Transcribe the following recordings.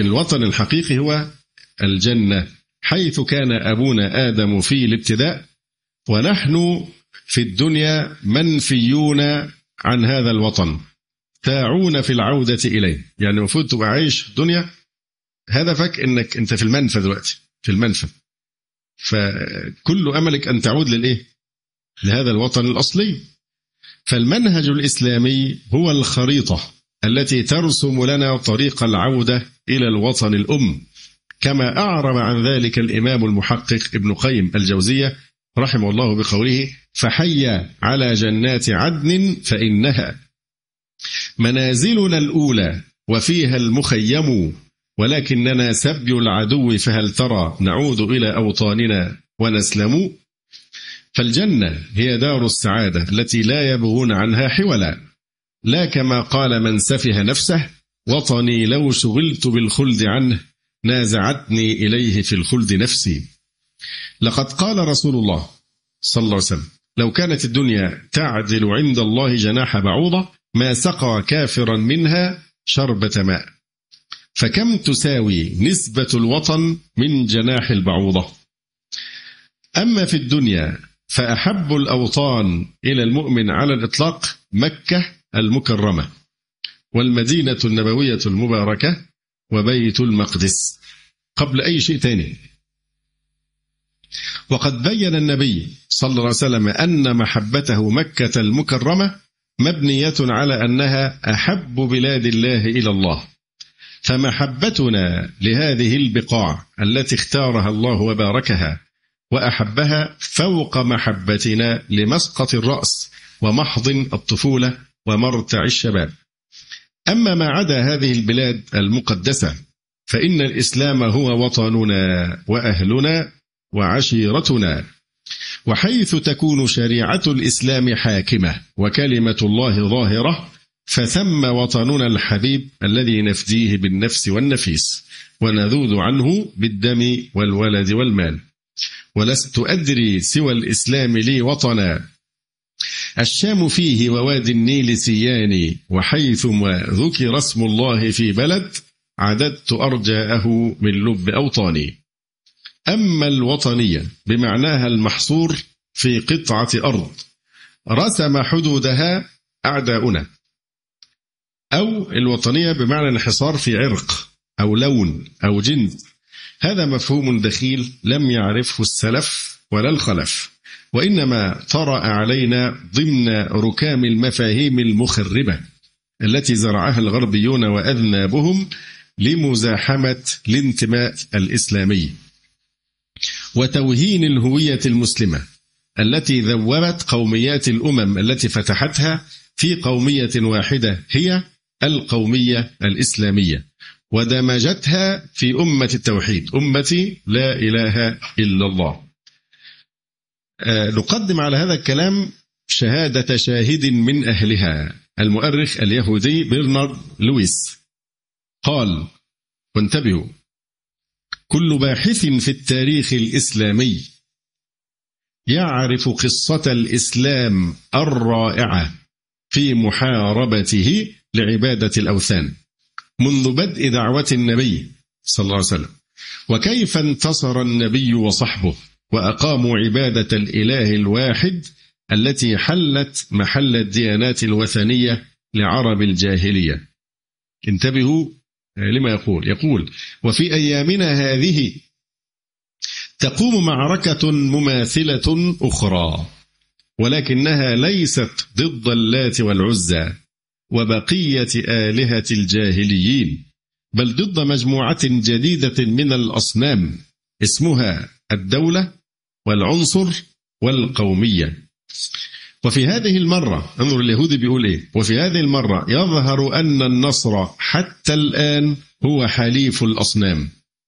لكن الوطن الحقيقي هو الجنة، حيث كان أبونا آدم في الابتداء، ونحن في الدنيا منفيون عن هذا الوطن، تاعون في العودة إليه. يعني المفروض تبقى عايش الدنيا هدفك إنك أنت في المنفى دلوقتي، في المنفى، فكل أملك أن تعود للإيه؟ لهذا الوطن الأصلي. فالمنهج الإسلامي هو الخريطة التي ترسم لنا طريق العودة إلى الوطن الأم، كما أعرب عن ذلك الإمام المحقق ابن قيم الجوزية رحمه الله بقوله: فحي على جنات عدن فإنها منازلنا الأولى وفيها المخيم، ولكننا سبي العدو فهل ترى نعود إلى أوطاننا ونسلم. فالجنة هي دار السعادة التي لا يبغون عنها حولا، لا كما قال من سفه نفسه: وطني لو شغلت بالخلد عنه نازعتني إليه في الخلد نفسي. لقد قال رسول الله صلى الله عليه وسلم: لو كانت الدنيا تعدل عند الله جناح بعوضة ما سقى كافرا منها شربة ماء. فكم تساوي نسبة الوطن من جناح البعوضة؟ أما في الدنيا فأحب الأوطان إلى المؤمن على الإطلاق مكة المكرمة، والمدينة النبوية المباركة، وبيت المقدس، قبل أي شيء تاني. وقد بين النبي صلى الله عليه وسلم أن محبته مكة المكرمة مبنية على أنها أحب بلاد الله إلى الله، فمحبتنا لهذه البقاع التي اختارها الله وباركها وأحبها فوق محبتنا لمسقط الرأس ومحضن الطفولة ومرتع الشباب. أما ما عدا هذه البلاد المقدسة فإن الإسلام هو وطننا وأهلنا وعشيرتنا، وحيث تكون شريعة الإسلام حاكمة وكلمة الله ظاهرة فثم وطننا الحبيب الذي نفديه بالنفس والنفيس ونذود عنه بالدم والولد والمال. ولست أدري سوى الإسلام لي وطنا، الشام فيه ووادي النيل سياني، وحيثما ذكر اسم الله في بلد عددت أرجاءه من لب أوطاني. أما الوطنية بمعناها المحصور في قطعة أرض رسم حدودها أعداؤنا، أو الوطنية بمعنى انحصار في عرق أو لون أو جنس، هذا مفهوم دخيل لم يعرفه السلف ولا الخلف، وإنما طرأ علينا ضمن ركام المفاهيم المخربة التي زرعها الغربيون وأذنابهم لمزاحمة الانتماء الإسلامي وتوهين الهوية المسلمة التي ذوبت قوميات الأمم التي فتحتها في قومية واحدة هي القومية الإسلامية، ودمجتها في أمة التوحيد، أمة لا إله إلا الله. نقدم على هذا الكلام شهادة شاهد من أهلها، المؤرخ اليهودي برنارد لويس قال: وانتبهوا، كل باحث في التاريخ الإسلامي يعرف قصة الإسلام الرائعة في محاربته لعبادة الأوثان منذ بدء دعوة النبي صلى الله عليه وسلم، وكيف انتصر النبي وصحبه وأقاموا عبادة الإله الواحد التي حلت محل الديانات الوثنية لعرب الجاهلية. انتبهوا لما يقول: وفي أيامنا هذه تقوم معركة مماثلة أخرى، ولكنها ليست ضد اللات والعزى وبقية آلهة الجاهليين، بل ضد مجموعة جديدة من الأصنام اسمها الدولة والعنصر والقومية. وفي هذه المرة، انظر اليهودي بيقول إيه: وفي هذه المرة يظهر أن النصر حتى الآن هو حليف الأصنام،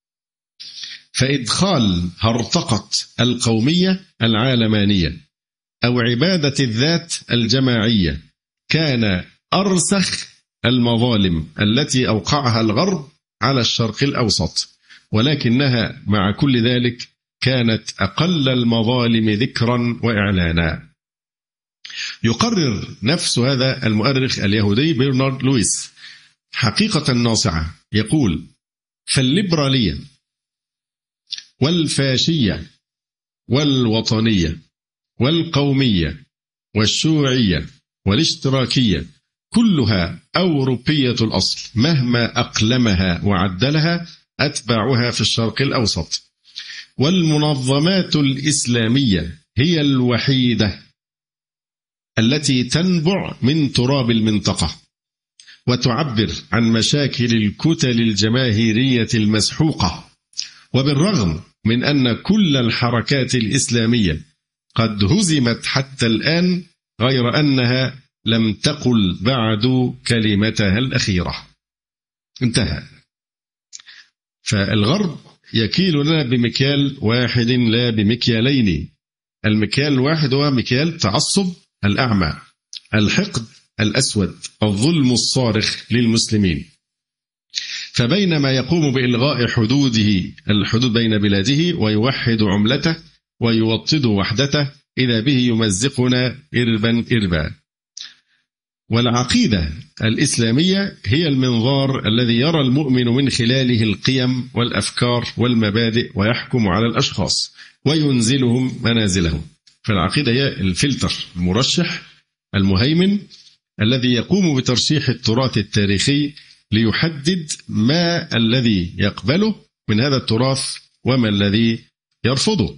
فإدخال هرطقة القومية العالمانية أو عبادة الذات الجماعية كان أرسخ المظالم التي أوقعها الغرب على الشرق الأوسط، ولكنها مع كل ذلك كانت أقل المظالم ذكرا وإعلانا. يقرر نفس هذا المؤرخ اليهودي برنارد لويس حقيقة ناصعة، يقول: فالليبرالية والفاشية والوطنية والقومية والشيوعية والاشتراكية كلها أوروبية الأصل، مهما أقلمها وعدلها أتباعها في الشرق الأوسط. والمنظمات الإسلامية هي الوحيدة التي تنبع من تراب المنطقة وتعبر عن مشاكل الكتل الجماهيرية المسحوقة. وبالرغم من أن كل الحركات الإسلامية قد هزمت حتى الآن، غير أنها لم تقل بعد كلمتها الأخيرة. انتهى. فالغرب يكيل لنا بمكيال واحد لا بمكيالين. المكيال الواحد هو مكيال تعصب الأعمى، الحقد الأسود، الظلم الصارخ للمسلمين. فبينما يقوم بإلغاء الحدود بين بلاده ويوحد عملته ويوطد وحدته، إذا به يمزقنا إربا إربا. والعقيدة الإسلامية هي المنظار الذي يرى المؤمن من خلاله القيم والأفكار والمبادئ ويحكم على الأشخاص وينزلهم منازلهم. فالعقيدة هي الفلتر المرشح المهيمن الذي يقوم بترشيح التراث التاريخي ليحدد ما الذي يقبله من هذا التراث وما الذي يرفضه.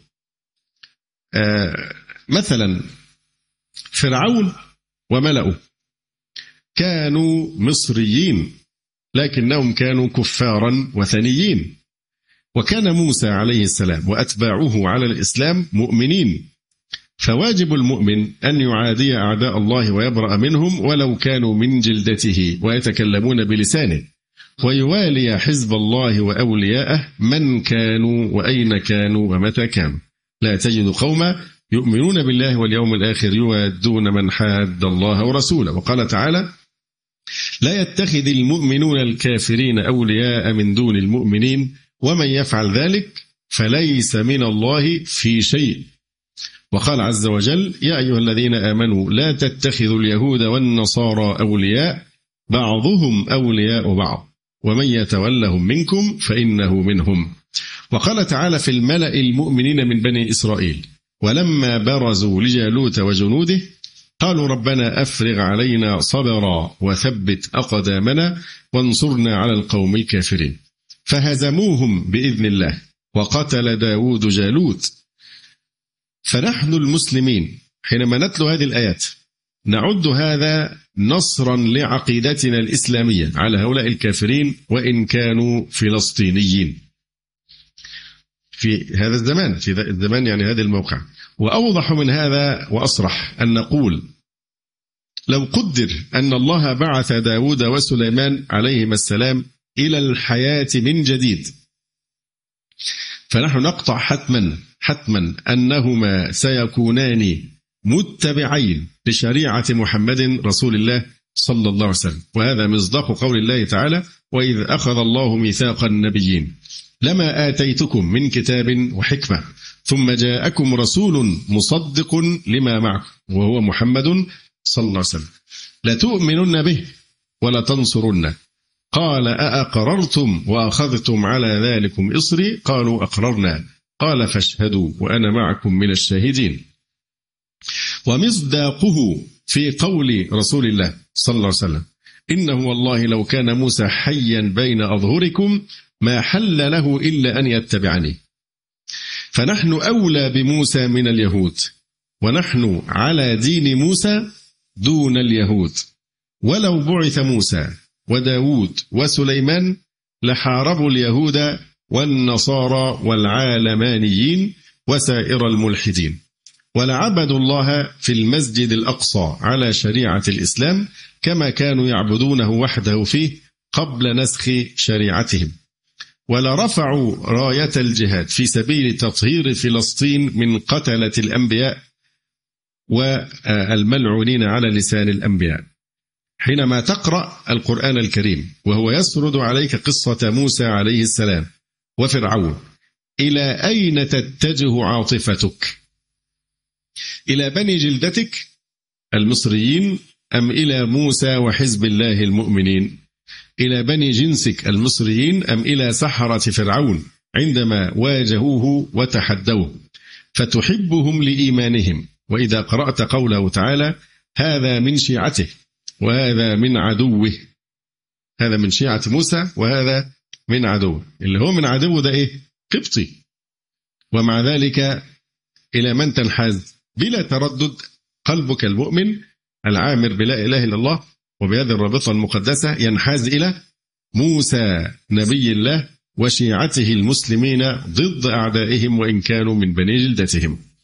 مثلا فرعون وملأه كانوا مصريين لكنهم كانوا كفارا وثنيين، وكان موسى عليه السلام وأتباعه على الإسلام مؤمنين. فواجب المؤمن أن يعادي أعداء الله ويبرأ منهم ولو كانوا من جلدته ويتكلمون بلسانه، ويوالي حزب الله وأولياءه من كانوا وأين كانوا ومتى كانوا. لا تجد قوما يؤمنون بالله واليوم الآخر يوادون من حاد الله ورسوله. وقال تعالى: لا يتخذ المؤمنون الكافرين أولياء من دون المؤمنين ومن يفعل ذلك فليس من الله في شيء. وقال عز وجل: يا أيها الذين آمنوا لا تتخذوا اليهود والنصارى أولياء بعضهم أولياء بعض ومن يتولهم منكم فإنه منهم. وقال تعالى في الملأ المؤمنين من بني إسرائيل: ولما برزوا لجالوت وجنوده قالوا ربنا أفرغ علينا صبرا وثبت أقدامنا وانصرنا على القوم الكافرين. فهزموهم بإذن الله وقتل داود جالوت. فنحن المسلمين حينما نتلو هذه الآيات نعد هذا نصرا لعقيدتنا الإسلامية على هؤلاء الكافرين وإن كانوا فلسطينيين في هذا الزمان، في الزمان يعني هذا الموقع. وأوضح من هذا وأصرح أن نقول: لو قدر أن الله بعث داود وسليمان عليهما السلام إلى الحياة من جديد، فنحن نقطع حتما أنهما سيكونان متبعين لشريعة محمد رسول الله صلى الله عليه وسلم. وهذا مصداق قول الله تعالى: وإذ أخذ الله ميثاق النبيين لما آتيتكم من كتاب وحكمة ثم جاءكم رسول مصدق لما معكم وهو محمد صلى الله عليه وسلم لتؤمنن به ولا تنصرن. قال أأقررتم وأخذتم على ذلكم إصري قالوا أقررنا قال فاشهدوا وأنا معكم من الشاهدين. ومصداقه في قول رسول الله صلى الله عليه وسلم: إنه والله لو كان موسى حيا بين أظهركم ما حل له إلا أن يتبعني. فنحن أولى بموسى من اليهود، ونحن على دين موسى دون اليهود. ولو بعث موسى وداود وسليمان لحاربوا اليهود والنصارى والعالمانيين وسائر الملحدين، ولعبدوا الله في المسجد الأقصى على شريعة الإسلام كما كانوا يعبدونه وحده فيه قبل نسخ شريعتهم، ولرفعوا راية الجهاد في سبيل تطهير فلسطين من قتلة الأنبياء والملعونين على لسان الأنبياء. حينما تقرأ القرآن الكريم وهو يسرد عليك قصة موسى عليه السلام وفرعون، إلى أين تتجه عاطفتك؟ إلى بني جلدتك المصريين أم إلى موسى وحزب الله المؤمنين؟ إلى بني جنسك المصريين أم إلى سحرة فرعون عندما واجهوه وتحدوه فتحبهم لإيمانهم؟ وإذا قرأت قوله تعالى هذا من شيعته وهذا من عدوه، هذا من شيعة موسى وهذا من عدوه، اللي هو من عدوه ده إيه؟ قبطي. ومع ذلك إلى من تنحاز بلا تردد؟ قلبك المؤمن العامر بلا إله إلا الله وبهذه الرابطة المقدسة ينحاز إلى موسى نبي الله وشيعته المسلمين ضد أعدائهم وإن كانوا من بني جلدتهم.